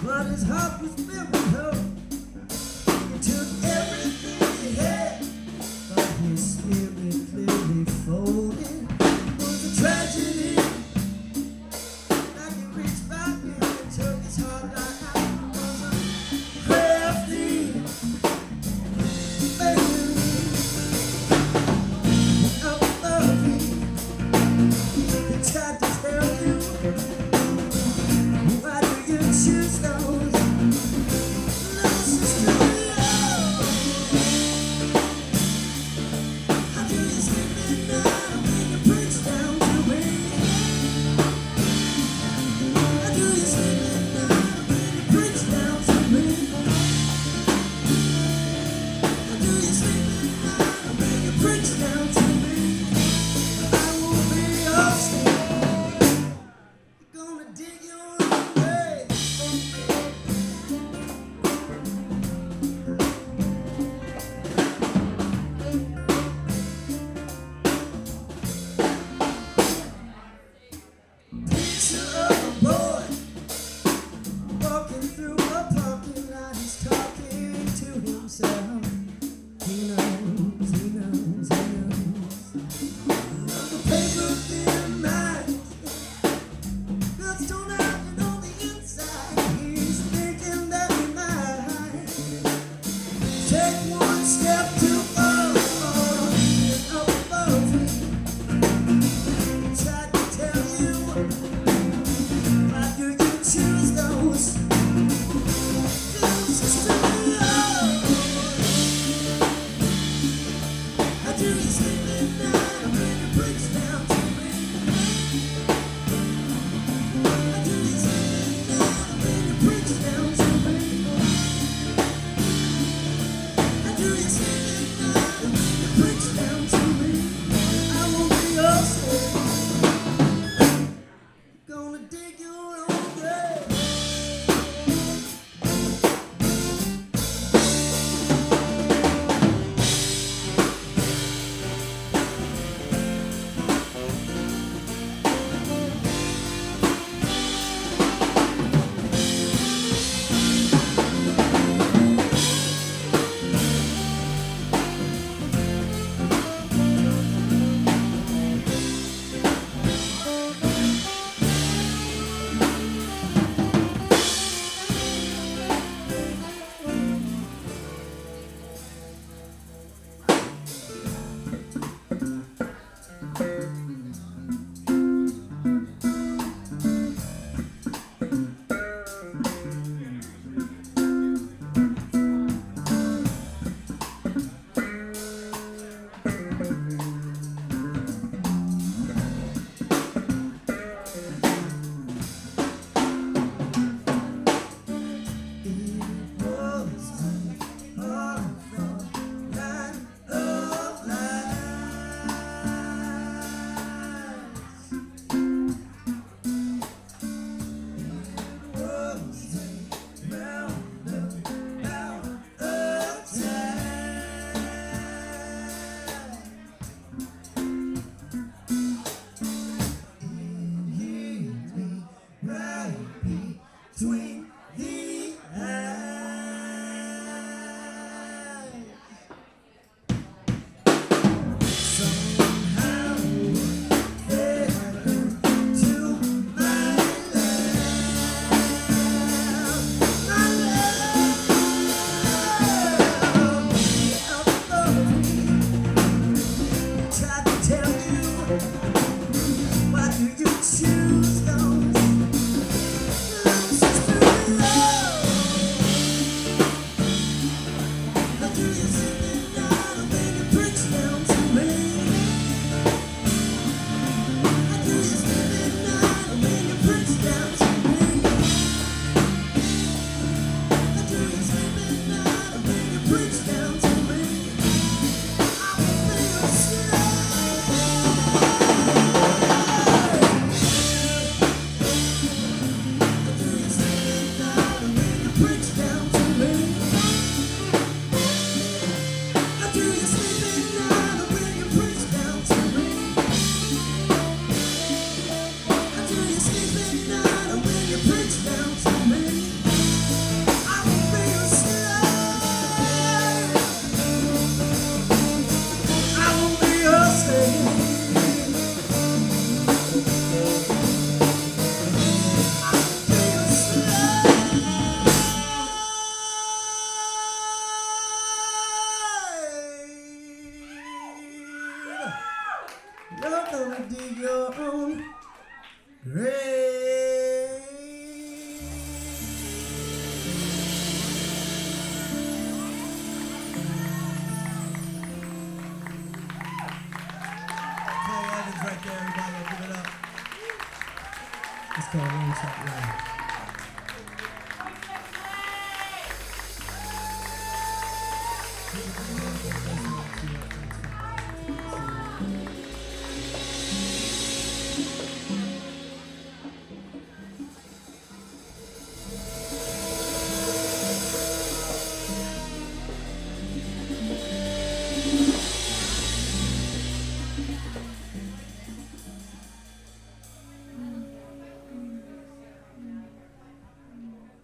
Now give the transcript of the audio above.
But his heart was filled with hope. He took everything he had, but his spirit clearly folded. It was a tragedy. Like he reached back in and took his heart right out. It was a crafty failure. Up above me, they tried to tell you. Why do you choose those? Little sister, how do you sleep at night when you preach down to me? How do you sleep at night when you preach down to me? How do you sleep at night when you preach down to me? I will be your slave. You're gonna dig your own grave. Picture of a boy walking through a parking lot. He's talking to himself. He knows, he knows, he knows. The paper thin mind, guts torn out and on the inside. He's thinking that he might take one step too far. And up above him, he tried to tell you. Why do you choose those? This is too low. It's called One Shot Love.